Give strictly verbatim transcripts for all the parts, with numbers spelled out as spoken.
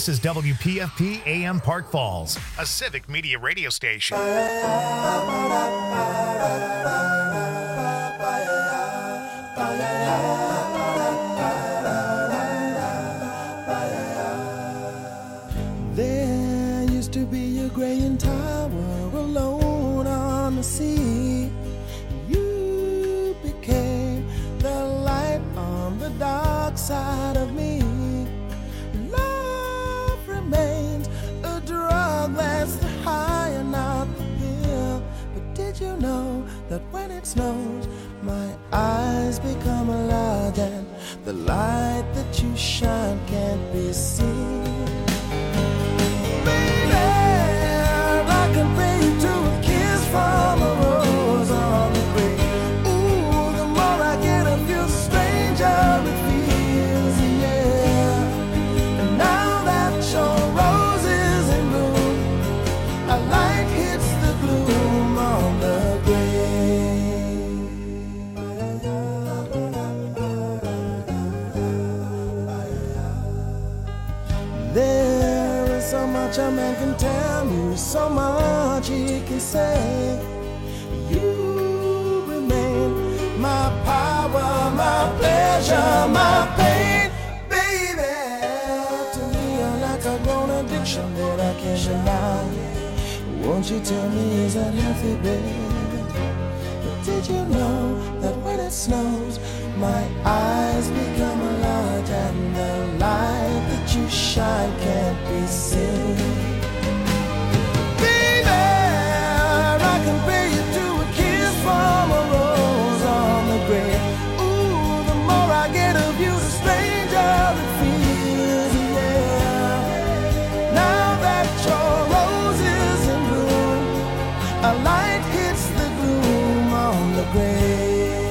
This is W P F P A M Park Falls, a civic media radio station. There used to be a graying tower alone on the sea. You became the light on the dark side of me. Love remains a drug that's the high and not the pill. But did you know that when it snows, my eyes become large and the light that you shine can't be seen? I can pay you to a kiss from a rose on the grave. Ooh, the more I get of you, the stranger it feels, yeah. And now that your rose is in bloom, a light hits the gloom on the grave. There is so much a man can tell you, so much he can say. You remain my power, my pleasure, my pain, baby. To me you're like a grown addiction that I can't deny. Won't you tell me, is that healthy, baby? But did you know that when it snows, my eyes become large and the light that you shine can't be seen? I can pay you to a kiss from a rose on the grave. Ooh, the more I get of you, the stranger it feels, yeah. Now that your rose is in bloom, a light hits the gloom on the grave.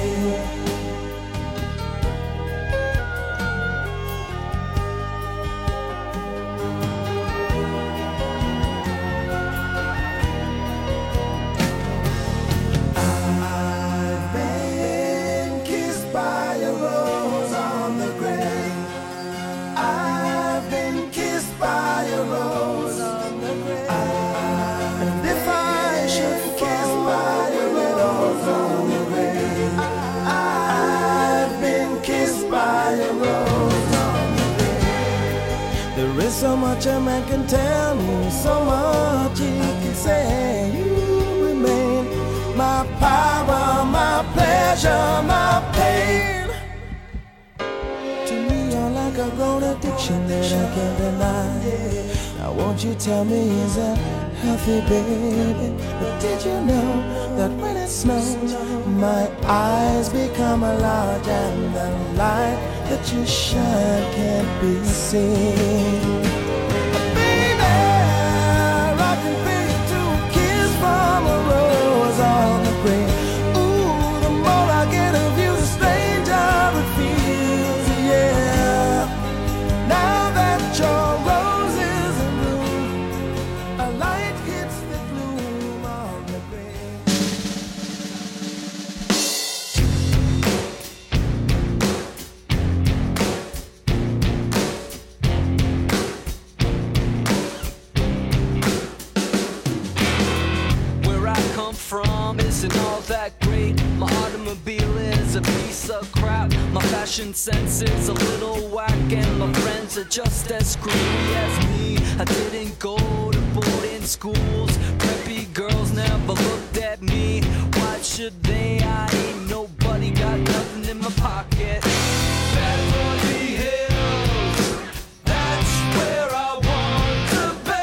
So much a man can tell me, so much he can say. You remain my power, my pleasure, my pain. To me you're like a grown addiction that I can't deny. Now won't you tell me, is that healthy, baby? But did you know that when it snows, my eyes become large and the light that you shine can't be seen? From a rose on the grave. Ooh, the more I get of you, the stranger it feels, yeah. Now that your rose is in bloom, a light hits the gloom on the from isn't all that great. My automobile is a piece of crap. My fashion sense is a little whack, and my friends are just as screwy as me. I didn't go to boarding schools. Preppy girls never looked at me. Why should they? I ain't nobody, got nothing in my pocket. Beverly Hills, that's where I want to be.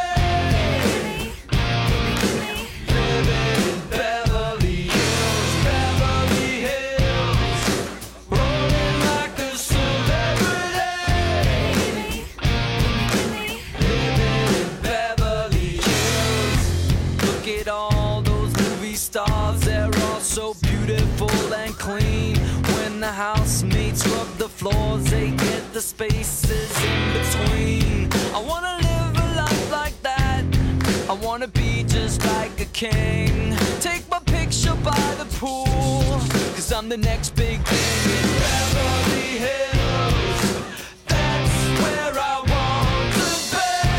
So beautiful and clean. When the housemates rub the floors, they get the spaces in between. I wanna live a life like that. I wanna be just like a king. Take my picture by the pool, cause I'm the next big thing in Beverly Hills. That's where I want to be.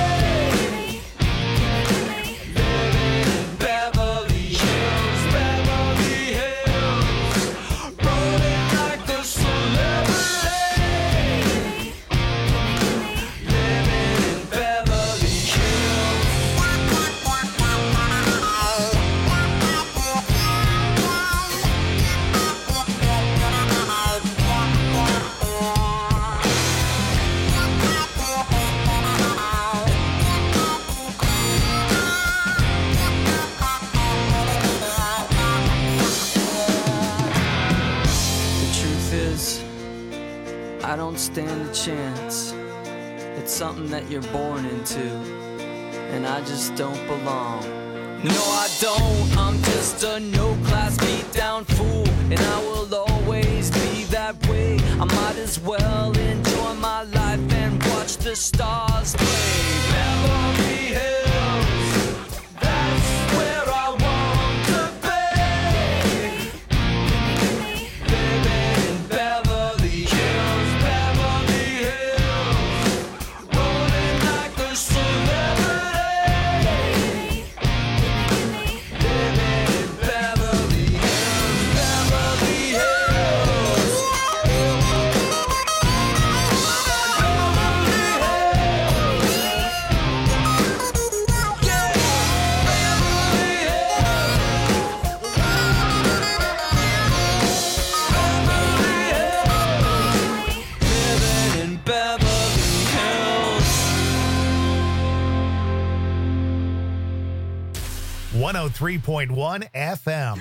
don't stand a chance. It's something that you're born into, and I just don't belong. No, I don't, I'm just a no-class beat-down fool, and I will always be that way. I might as well enjoy my life and watch the stars play. Beverly Hills, that's where I want to be. Living in Beverly Hills, Beverly Hills, rolling like a celebrity. Living in Beverly Hills, Beverly Hills. one oh three point one F M.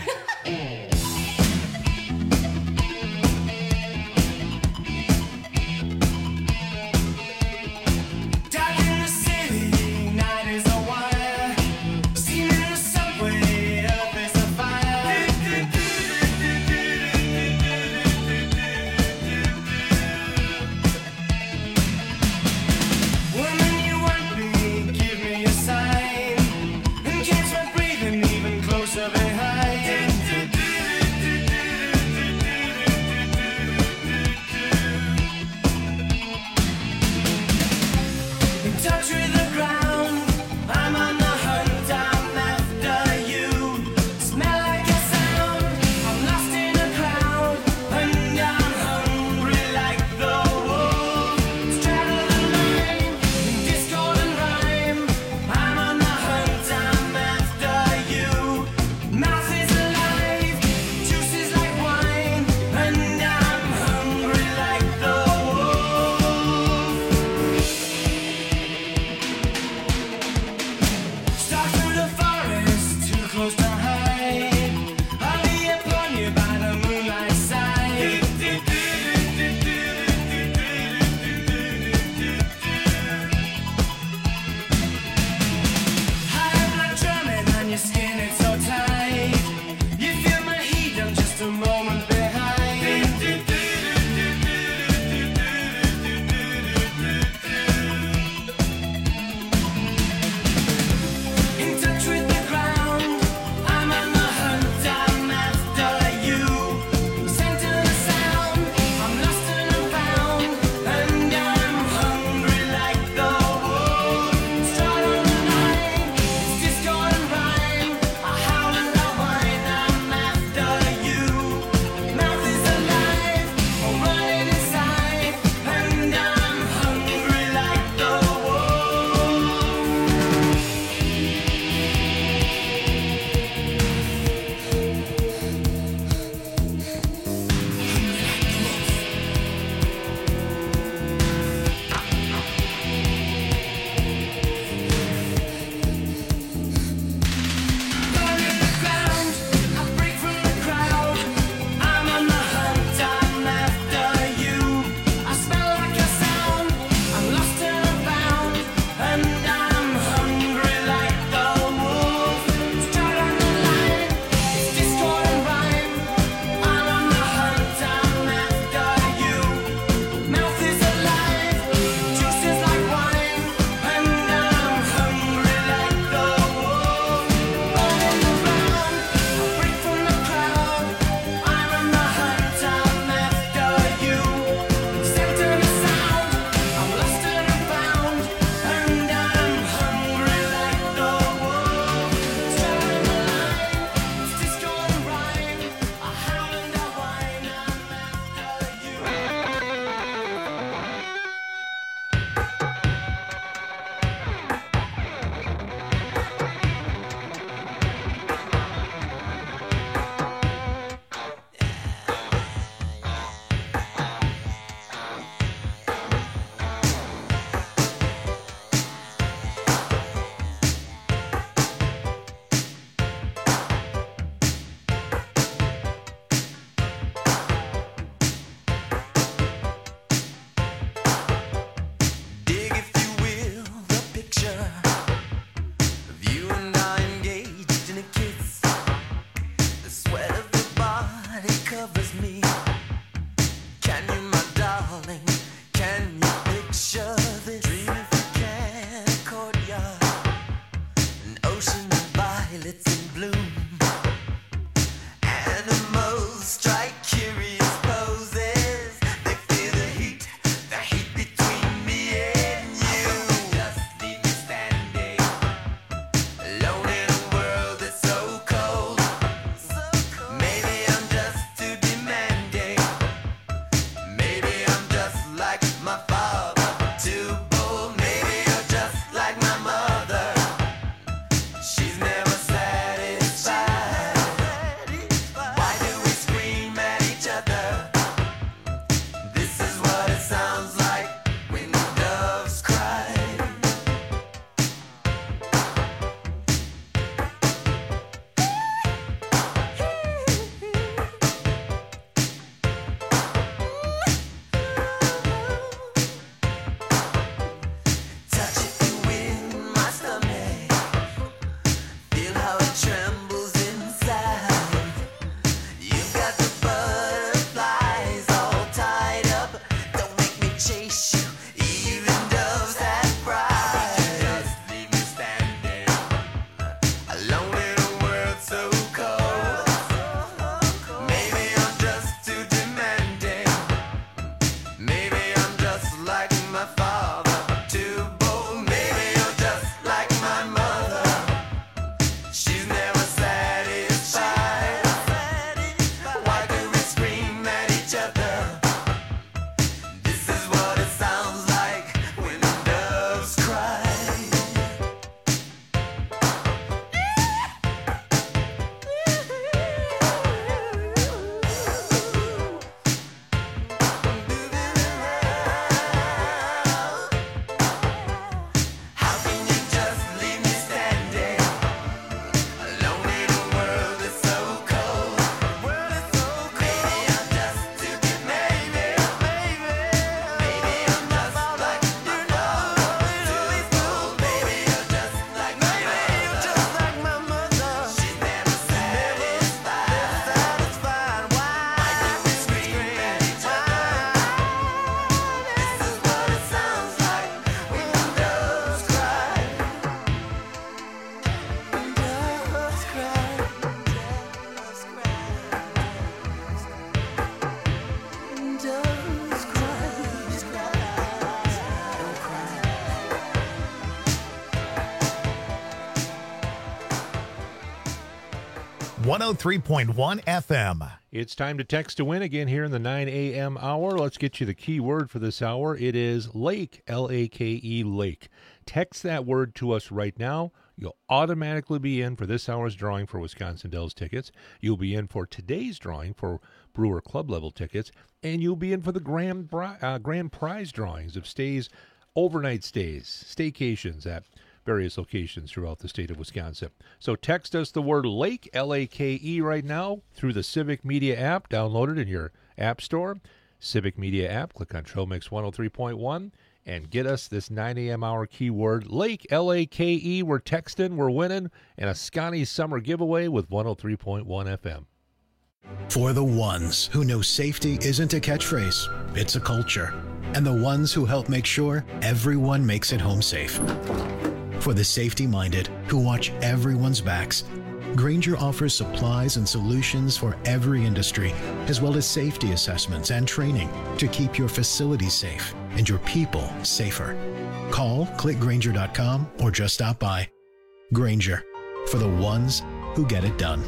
one oh three point one F M. It's time to text to win again here in the nine a.m. hour. Let's get you the key word for this hour. It is Lake, L A K E, Lake. Text that word to us right now. You'll automatically be in for this hour's drawing for Wisconsin Dells tickets. You'll be in for today's drawing for Brewer Club level tickets. And you'll be in for the grand, uh, grand prize drawings of stays, overnight stays, staycations at various locations throughout the state of Wisconsin. So text us the word Lake, L A K E, right now through the Civic Media app. Download it in your app store. Civic Media app. Click on Trail Mix one oh three point one and get us this nine a.m. hour keyword Lake, L A K E. We're texting, we're winning, and a Scotty Summer giveaway with one oh three point one F M. For the ones who know safety isn't a catchphrase, it's a culture. And the ones who help make sure everyone makes it home safe. For the safety-minded who watch everyone's backs, Grainger offers supplies and solutions for every industry, as well as safety assessments and training to keep your facilities safe and your people safer. Call, click Grainger dot com, or just stop by. Grainger, for the ones who get it done.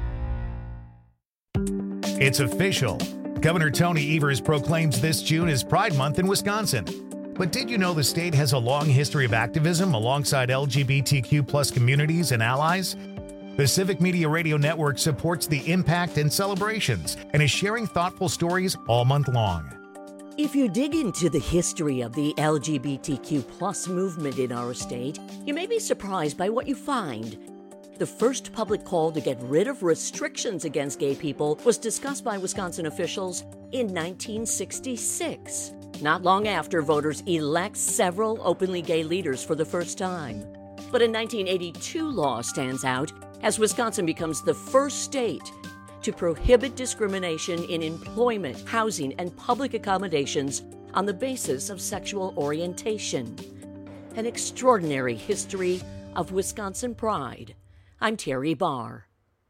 It's official. Governor Tony Evers proclaims this June as Pride Month in Wisconsin. But did you know the state has a long history of activism alongside L G B T Q plus communities and allies? The Civic Media Radio Network supports the impact and celebrations and is sharing thoughtful stories all month long. If you dig into the history of the L G B T Q plus movement in our state, you may be surprised by what you find. The first public call to get rid of restrictions against gay people was discussed by Wisconsin officials in nineteen sixty-six. Not long after, voters elect several openly gay leaders for the first time. But a nineteen eighty-two law stands out as Wisconsin becomes the first state to prohibit discrimination in employment, housing, and public accommodations on the basis of sexual orientation. An extraordinary history of Wisconsin pride. I'm Terry Barr.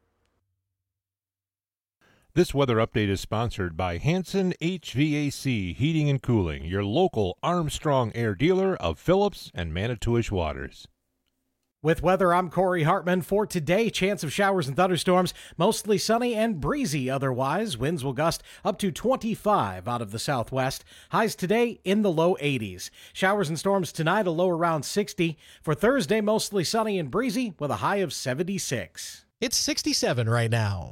This weather update is sponsored by Hanson H V A C Heating and Cooling, your local Armstrong Air dealer of Phillips and Manitowish Waters. With weather, I'm Corey Hartman. For today, chance of showers and thunderstorms, mostly sunny and breezy otherwise. Winds will gust up to twenty-five out of the southwest. Highs today in the low eighties. Showers and storms tonight, a low around sixty. For Thursday, mostly sunny and breezy with a high of seventy-six. It's sixty-seven right now.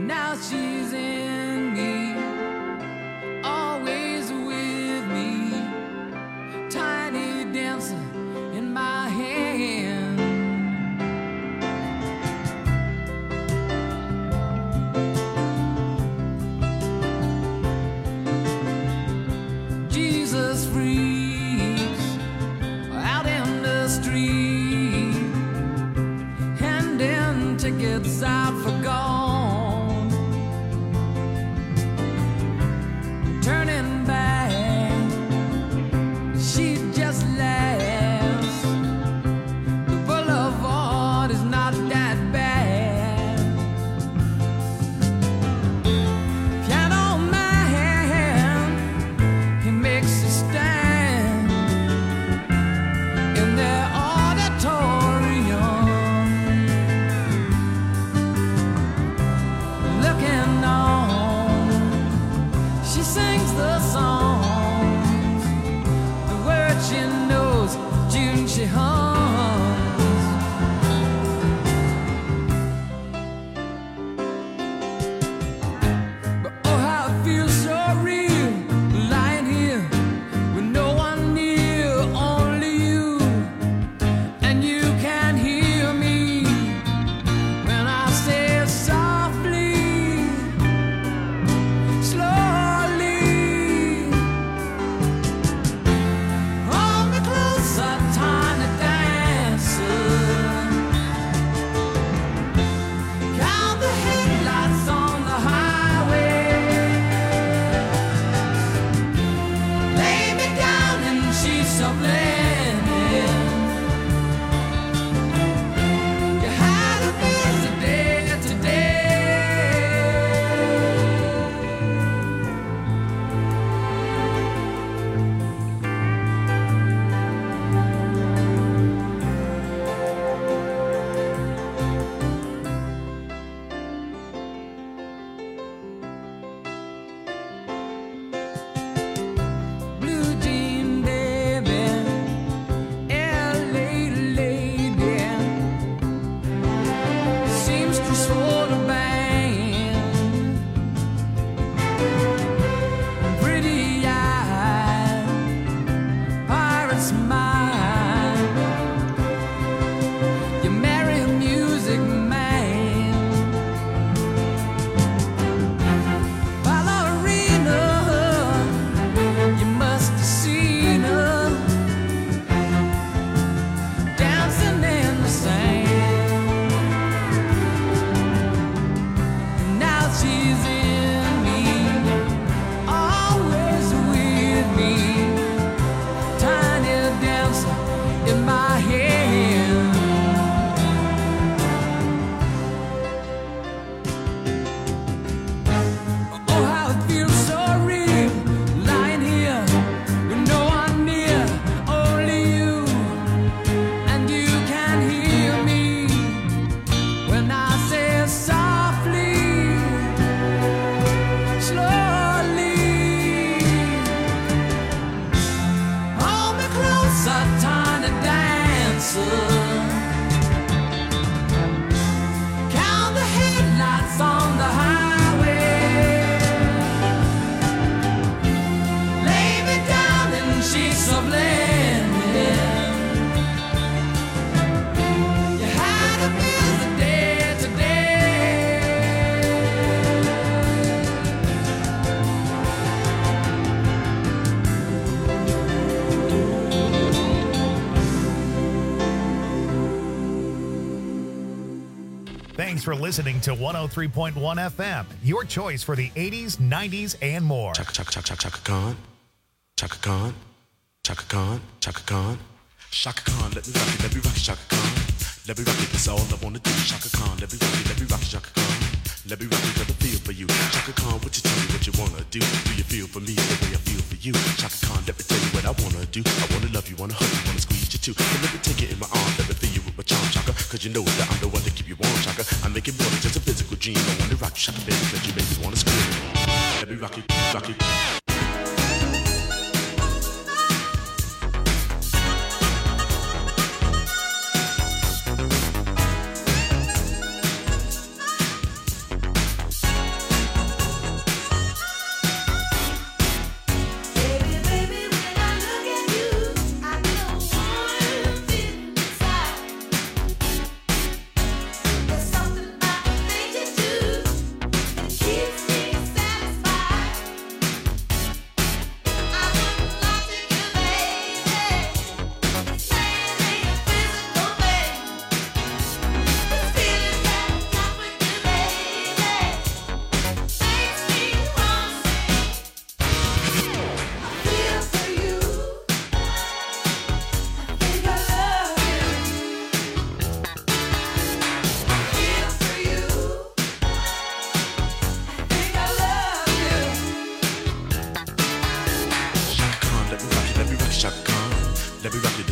Now she's in me, always with me, tiny dancer in my hand. Jesus freaks out in the street, handing tickets out for gone. Turning back, she just laughs. The boulevard is not that bad. Piano man, he makes a stand in their auditorium, looking on. She sings the songs, the words she knows, June she hums. But oh, how it feels so real, lying here with no one near, only you, and you can hear me when I say softly, slowly. Hold me closer, tiny dancer. Count the headlights on the highway. Lay me down in sheets of linen. You had a busy day today. Blue jean baby, L A lady, seamstress for the band, pretty eyes, pirate smile. You marry a music man, ballerina. You must have seen her dancing in the sand. Now she's in me, always with me, tiny dancer in my hand. Oh, how it feels so real, lying here with no one near, only you, and you can hear me when I say softly, slowly. Hold me closer, tiny dancer. Count the headlights on the highway. Lay me down in sheets of linen. You had a busy day today. Thanks for listening to one oh three point one F M, your choice for the eighties, nineties, and more. Chaka Chaka Chaka Chaka Chaka Khan, Chaka Khan, Chaka Khan, Chaka Khan, Chaka Khan. Let me rock it, let me rock it, Chaka Khan. Let me rock it, that's all I wanna do. Chaka Khan, let me rock it, let me rock it, Chaka Khan. Let me rock it, let me feel for you. Chaka Khan, what you tell me what you wanna do? Do you feel for me the way I feel for you? Chaka Khan, let me tell you what I wanna do. I wanna love you, wanna hug you, wanna squeeze you too. So let me take it in my arms, let me feel you with my charm, Chaka. Cause you know that I'm the one to keep you warm, Chaka. I make it more than just a physical dream. I wanna rock you, Chaka, baby, cause you make me wanna scream. Let me rock it, rock it.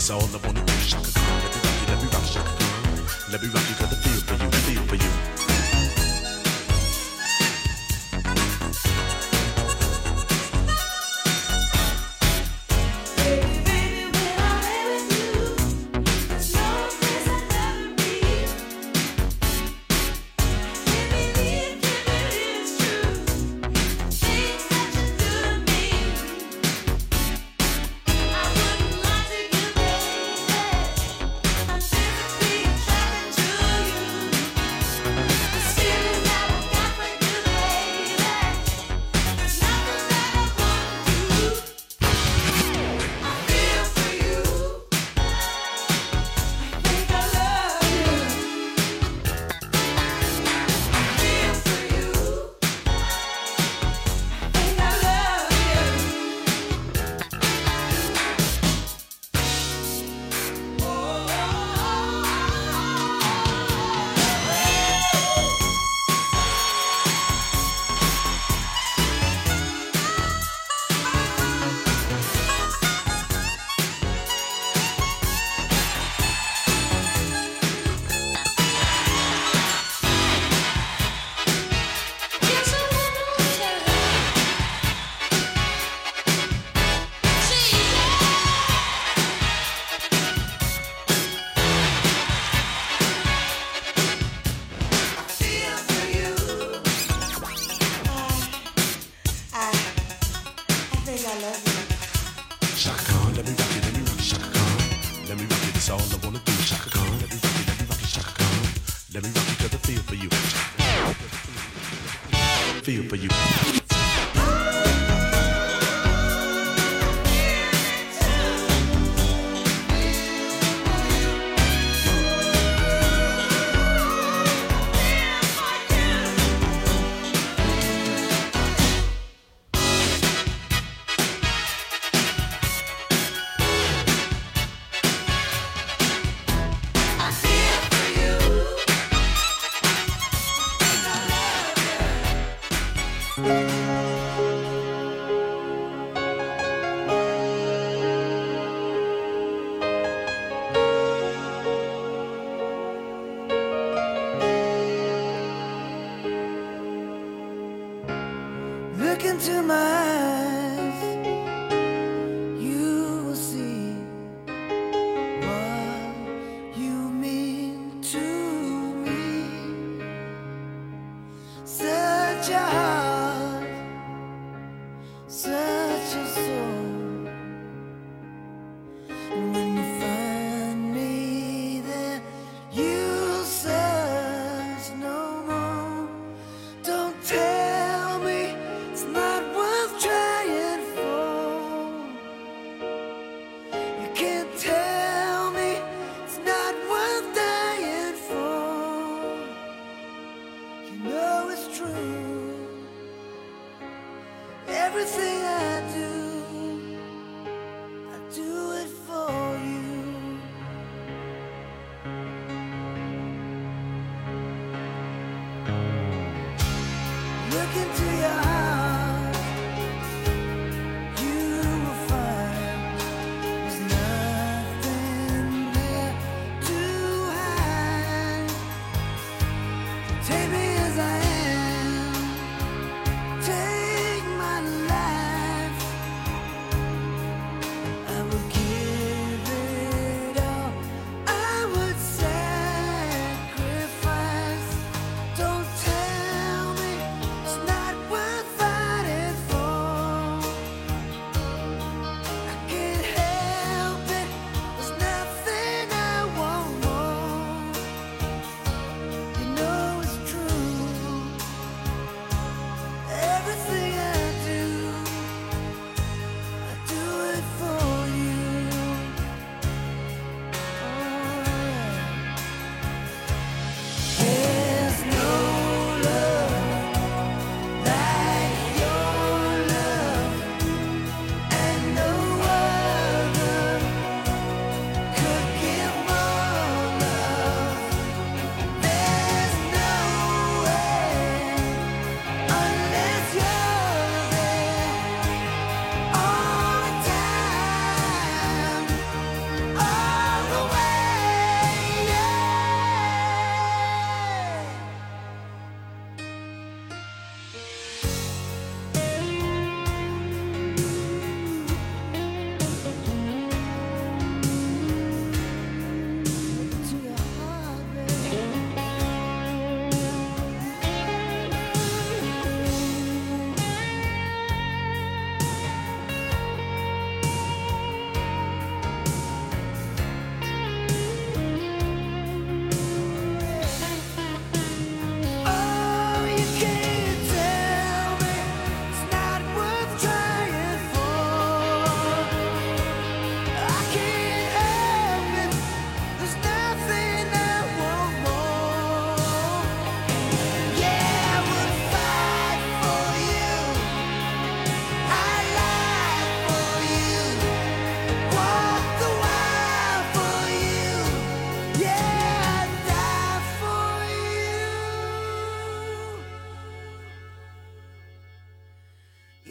that's all I wanna do. Shaka Khan, let me rock you, let me rock Shaka Khan. Let me rock you 'cause I feel for you, I feel for you. Feel for you. Look into my eyes, you will see what you mean to me. Such a heart, such a soul. And when you find me there, you'll search no more. Don't tell me it's not worth trying for. You can't tell me it's not worth dying for. You know it's true. Everything I do, I do it for you. Look into your heart, you will find there's nothing there to hide. Take me as I am, take my life. I would give it all, I would sacrifice. Don't tell me it's not worth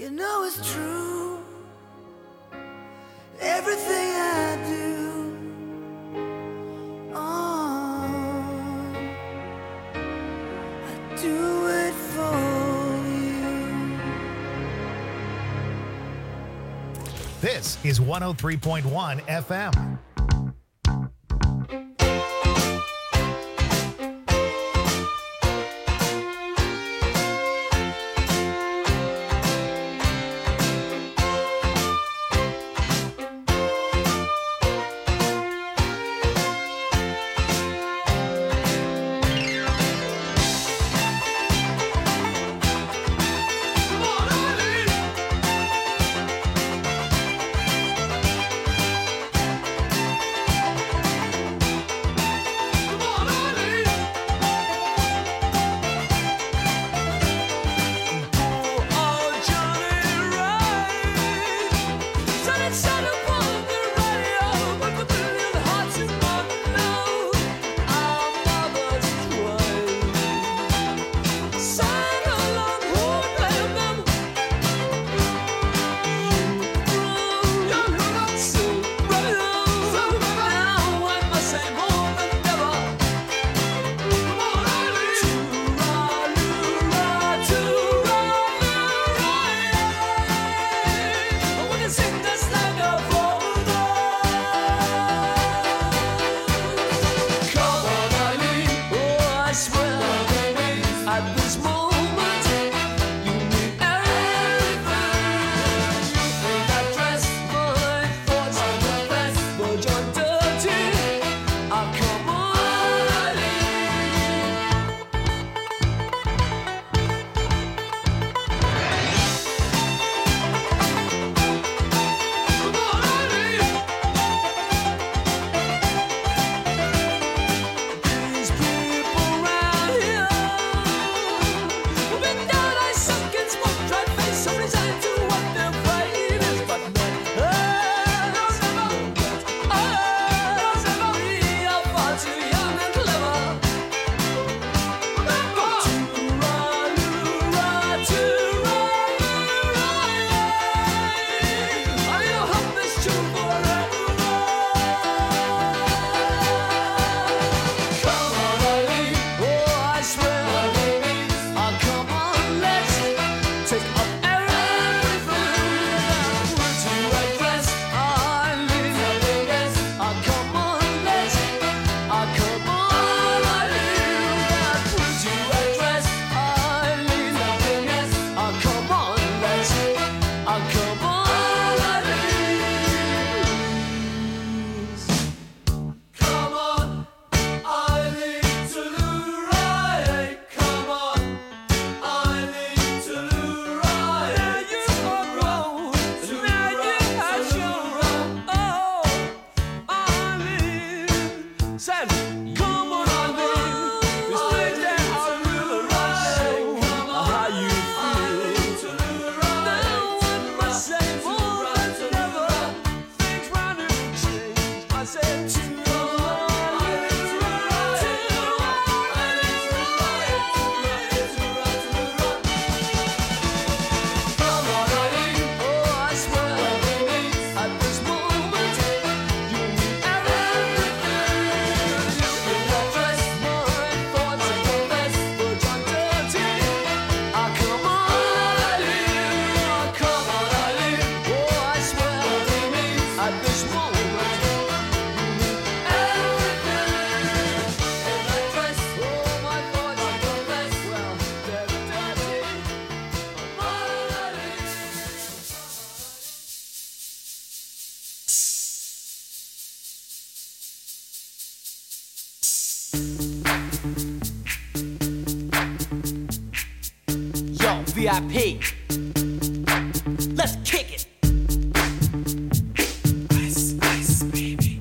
You know it's true. Everything I do, oh, I do it for you. This is one oh three point one F M. V I P. Let's kick it. Ice, ice, baby.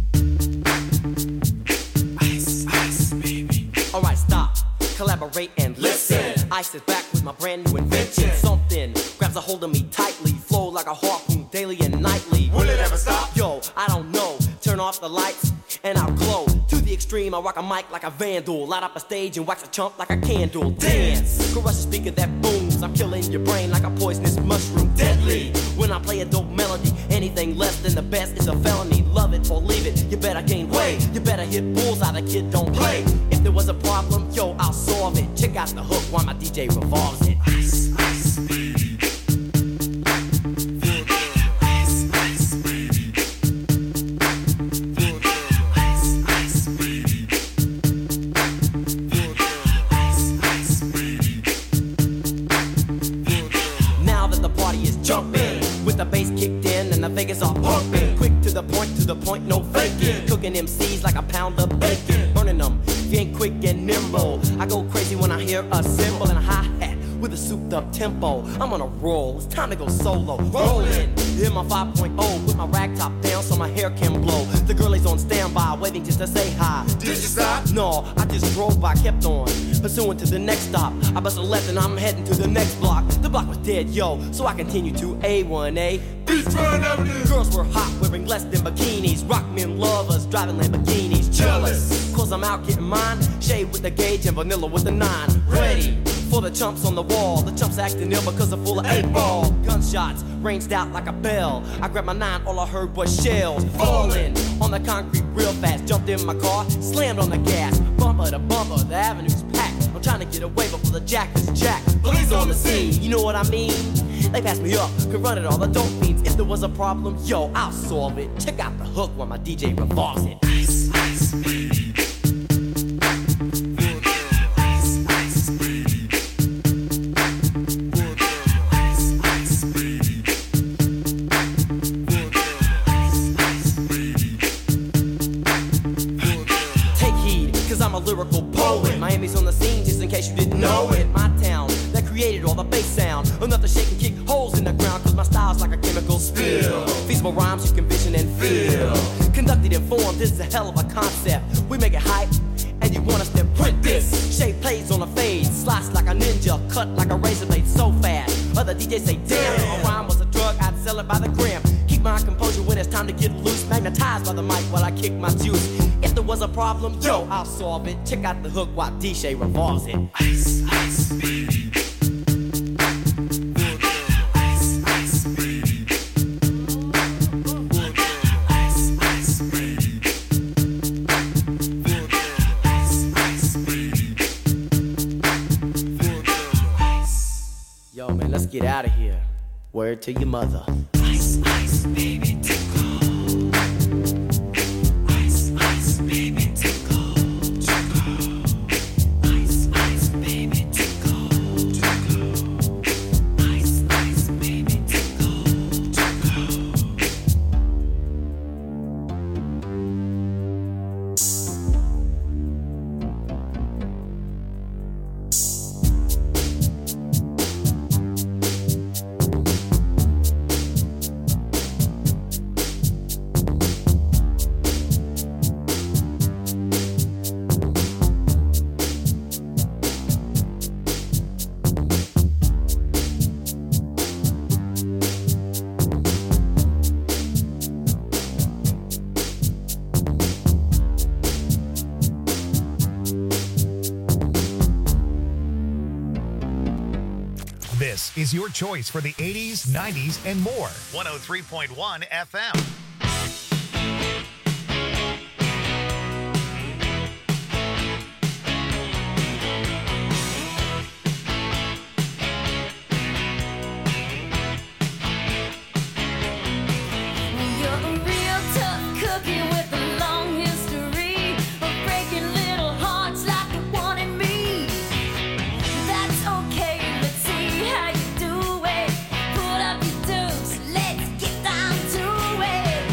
Ice, ice, baby. All right, stop. Collaborate and listen. I sit back with my brand new invention. Something grabs a hold of me tightly. Flow like a harpoon daily and nightly. Will it ever stop? Yo, I don't know. Turn off the lights and I'll glow. To the the extreme, I rock a mic like a vandal. Light up a stage and wax a chump like a candle. Dance, crush a speaker that booms. I'm killing your brain like a poisonous mushroom. Deadly, when I play a dope melody. Anything less than the best is a felony. Love it or leave it, you better gain weight. You better hit bullseye, the kid don't play. If there was a problem, yo, I'll solve it. Check out the hook while my D J revolves it. Ice, ice, the bass kicked in and the Vegas are pumping. Quick to the point, to the point, no faking. Cooking M Cs like a pound of bacon. Burning them, if you ain't quick and nimble. I go crazy when I hear a cymbal and a hi-hat with a souped up tempo. I'm on a roll, it's time to go solo. Rolling, hit my five point oh, put my rag top down so my hair can blow. The girlie's on standby, waiting just to say hi. Did you stop? No, I just drove by, kept on, pursuing to the next stop. I bust a left and I'm heading to the next block. The block was dead, yo, so I continue to A one A. Beachfront Avenue. Girls were hot, wearing less than bikinis. Rock men lovers, driving Lamborghinis. Jealous, cause I'm out getting mine. Shade with the gauge and vanilla with the nine. Ready for the chumps on the wall. The chumps acting ill because they're full of eight ball. Gunshots ranged out like a bell. I grabbed my nine, all I heard was shells falling on the concrete real fast. Jumped in my car, slammed on the gas. Bumper to bumper, the avenue's packed. I'm trying to get away before the jack is jacked. Police on the scene, you know what I mean? They pass me up, could run it all, the dope fiends. If there was a problem, yo, I'll solve it. Check out the hook while my D J revolves it. Ice, ice, baby. I'm a lyrical poet. Miami's on the scene, just in case you didn't know it. My town that created all the bass sound. Enough to shake and kick holes in the ground, cause my style's like a chemical spill. Feasible rhymes you can vision and feel. Conducted in form, this is a hell of a concept. We make it hype, and you want us to print this. Shape plays on a fade, slice like a ninja, cut like a razor blade so fast. Other D Js say, damn, a rhyme was a drug, I'd sell it by the gram. Keep my composure when it's time to get loose. Magnetized by the mic while I kick my juice. If there was a problem, yo, I'll solve it. Check out the hook while D J revolves it. Ice, ice, baby. Ice, ice, baby. Ice, ice, baby. Ice, ice, baby. Yo, man, let's get out of here. Word to your mother. Ice, ice, baby. This is your choice for the eighties, nineties, and more. one oh three point one F M. How you do it? Pull up your dukes, let's get down to it.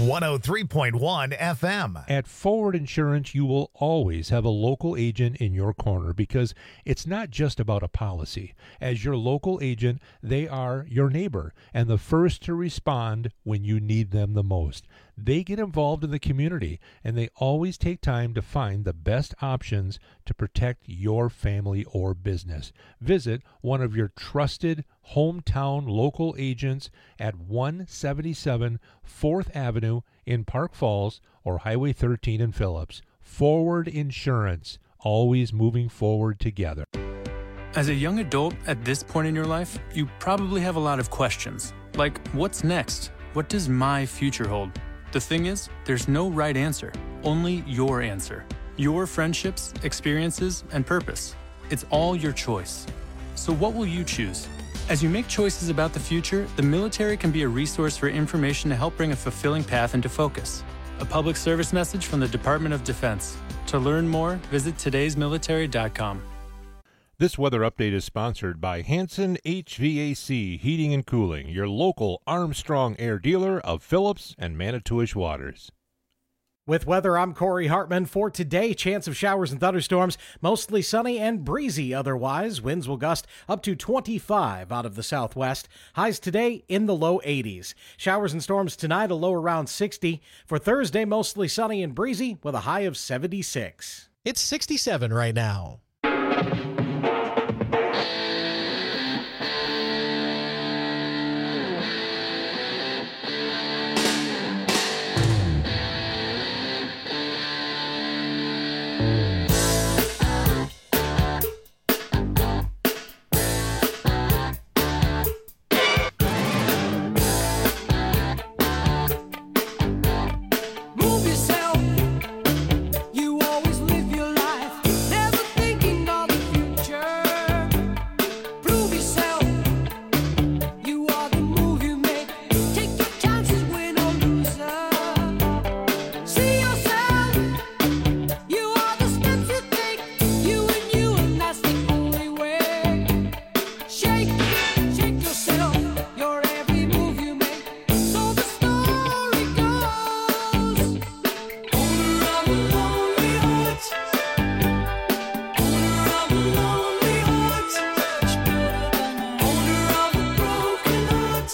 one oh three point one F M. At Forward Insurance, you will always have a local agent in your corner because it's not just about a policy. As your local agent, they are your neighbor and the first to respond when you need them the most. They get involved in the community, and they always take time to find the best options to protect your family or business. Visit one of your trusted hometown local agents at one seventy-seven fourth Avenue in Park Falls or Highway thirteen in Phillips. Forward Insurance, always moving forward together. As a young adult at this point in your life, you probably have a lot of questions. Like, what's next? What does my future hold? The thing is, there's no right answer, only your answer. Your friendships, experiences, and purpose. It's all your choice. So what will you choose? As you make choices about the future, the military can be a resource for information to help bring a fulfilling path into focus. A public service message from the Department of Defense. To learn more, visit todays military dot com. This weather update is sponsored by Hanson H V A C Heating and Cooling, your local Armstrong Air dealer of Phillips and Manitowish Waters. With weather, I'm Corey Hartman. For today, chance of showers and thunderstorms, mostly sunny and breezy otherwise. Winds will gust up to twenty-five out of the southwest. Highs today in the low eighties. Showers and storms tonight, a low around sixty. For Thursday, mostly sunny and breezy with a high of seventy-six. It's sixty-seven right now. Move yourself. You always live your life, never thinking of the future. Prove yourself. You are the move you make. Take your chances, win or loser. See yourself. You are the steps you take. You and you, and that's the only way. Shake, shake yourself. Your every move you make. So the story goes. Owner of a lonely heart. Owner of a lonely heart. Owner of a broken heart.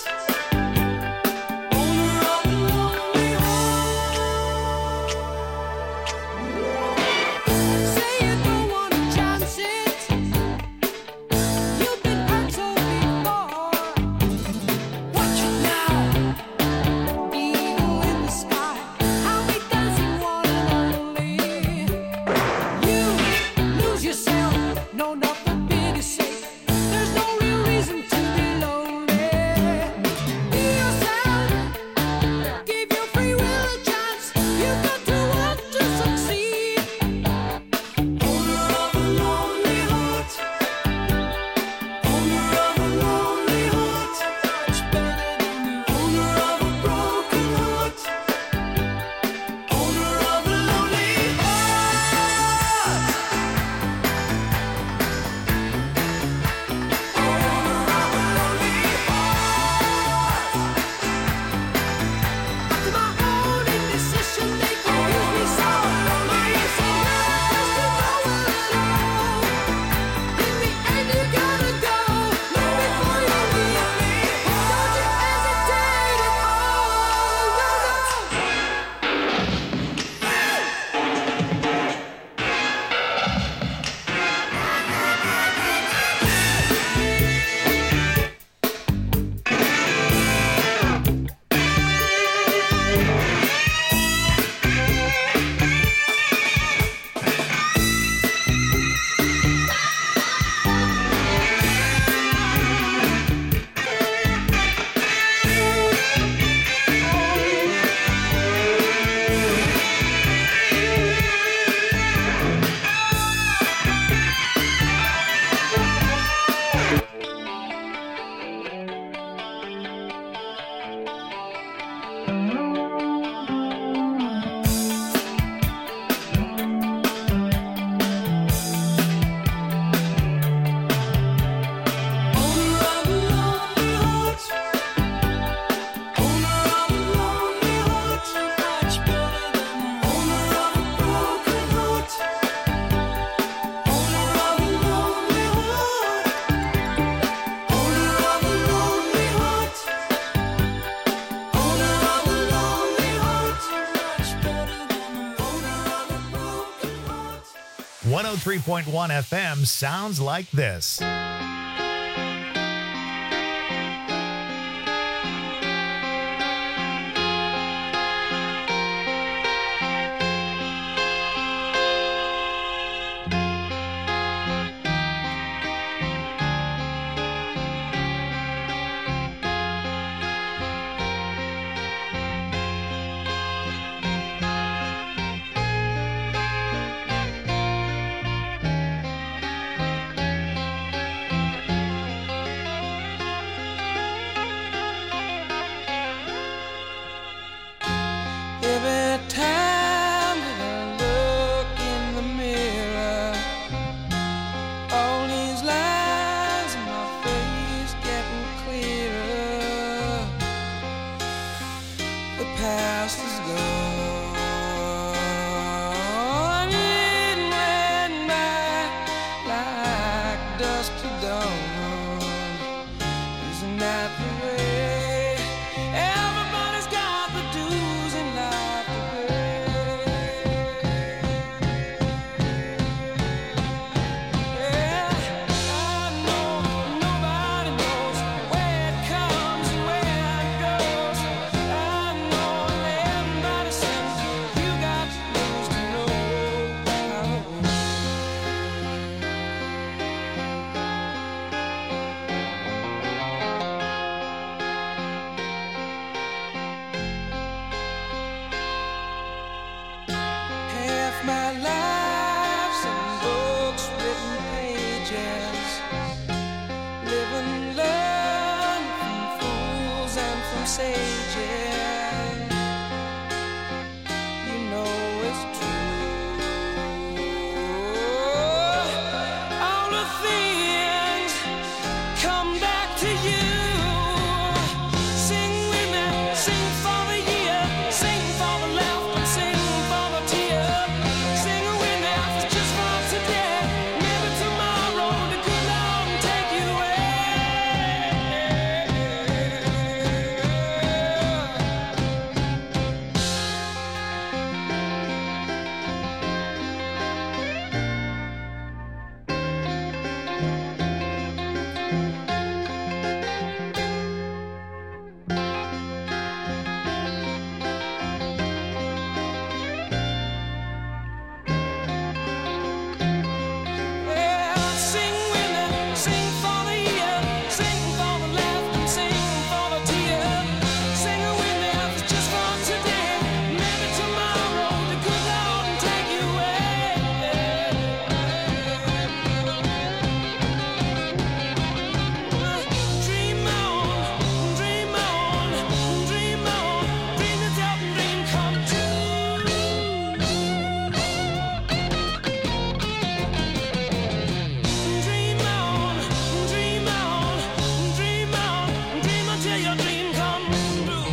Owner of a lonely heart. Say you don't wanna chance it. You've been hurt so before. Watch it now. Eagle in the sky. How we dancing one and only. You lose yourself. No, nothing big is safe. There's no real reason to be lonely. Be yourself. Give your free will a chance. You've got to want to succeed. Owner of a lonely heart. Owner of a lonely heart. Owner of a broken heart. Owner of a lonely heart. oh three point one F M sounds like this. Every time that I look in the mirror, all these lines in my face getting clearer. The past is gone, it went by like dust to dawn. Isn't that the way? Everybody's got the dues in life to pay. Yeah, I know nobody knows where it comes and where it goes. I know everybody says you got to lose to know how to win. Half my life's in books, written pages, live and learn from fools and from sages. You know it's true. All the things come back to you. Sing with me, sing for the year, sing for the laugh and sing for the tear. Sing with me, just for today, maybe tomorrow the good Lord will take you away. Yeah, sing with me, sing for the year, sing for the laugh and sing for the tear. Sing with me, just for today, maybe tomorrow the good Lord will take you away. Dream on, dream on, dream on, dream yourself a dream come true. Dream on, dream on, dream on, dream until your dream come true.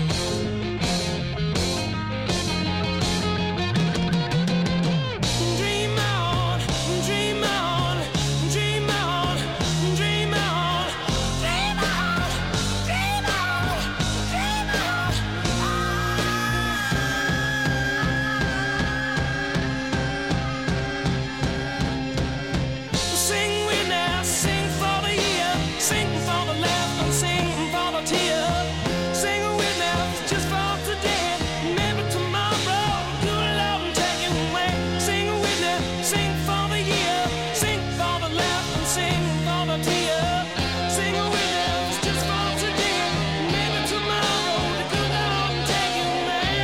Dream on, dream on, dream on, dream on, dream on, dream on, dream on. Sing with me, sing for the year, sing for the laugh and sing for the tear. Sing with me, just for today, maybe tomorrow good Lord will take you away. Sing with me, sing for the year, sing for the laugh and sing for the tear. Sing with me, just for today, maybe tomorrow the good Lord will take you away.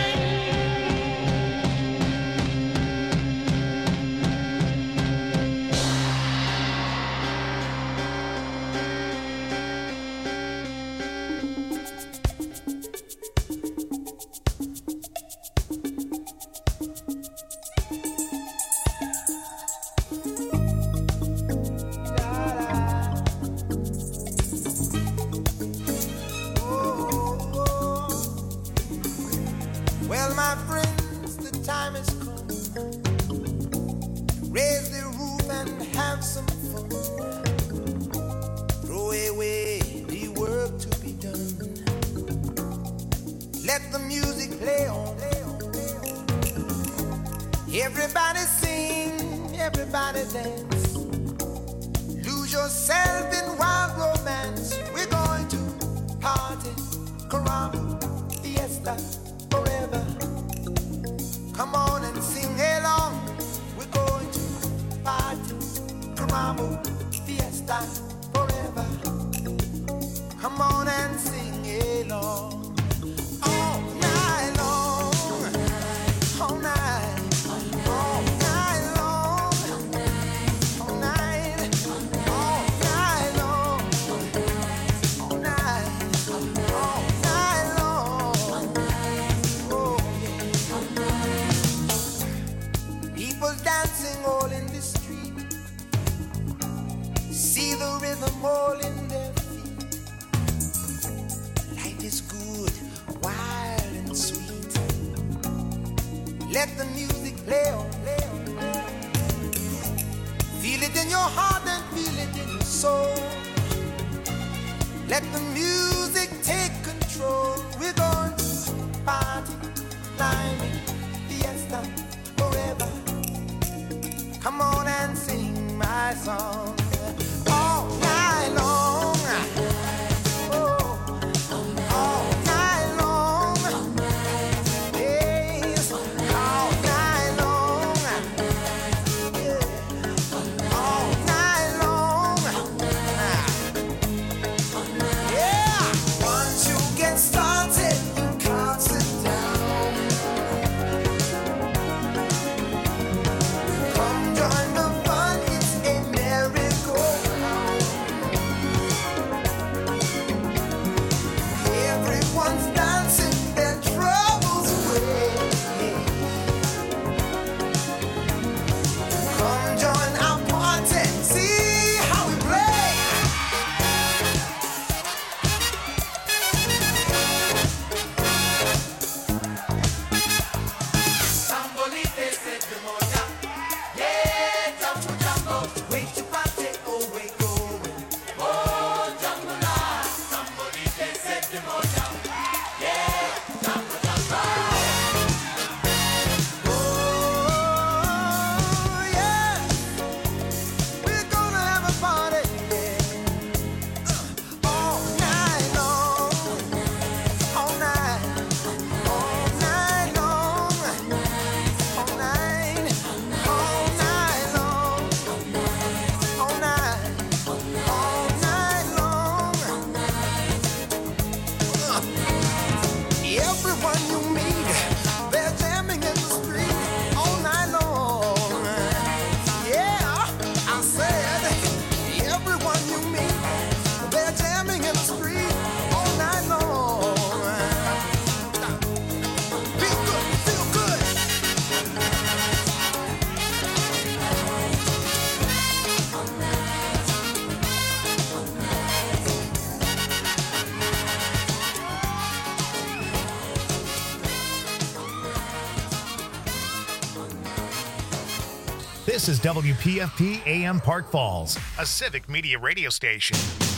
Well, my friends, the time has come. Raise the roof and have some fun. Throw away the work to be done. Let the music play on. Everybody sing, everybody everybody dance. Lose yourself in wild romance. We're going to party, caramba, fiesta, forever. Come on and sing along. We're going to party, caramba, fiesta, forever. Come on and sing along. All night long, all night, all night long, all night, all night long, all night, all night long. Oh yeah. People dancing all in the street. See the rhythm all in their feet. Life is good, wild and sweet. Let the music play on, play on, play on. Feel it in your heart and feel it in your soul. Let the music take control. We're going to party, climbing, fiesta, forever. Come on and sing my song all night long. Oh, all night long. Yes, all night long. Yeah, all night long. Yeah, once you get started, you can't sit down. Come join the fun, it's a merry-go-round. Everyone's dancing their troubles away. Come join our party, see how we play. Sambolite se de moja, yeah, jambo jambo, way to party, oh way going, oh jambo la. Sambolite se de moja, yeah, jambo jambo. Oh yeah, we're gonna have a party, yeah. All night long, all night, all night long, all night, all night long, all night, all night long. Everyone you meet, they're jamming in the street all night long. Yeah, I said, everyone you meet, they're jamming in the street all night long. Feel good, feel good. This is W P F P A M Park Falls, a civic media radio station.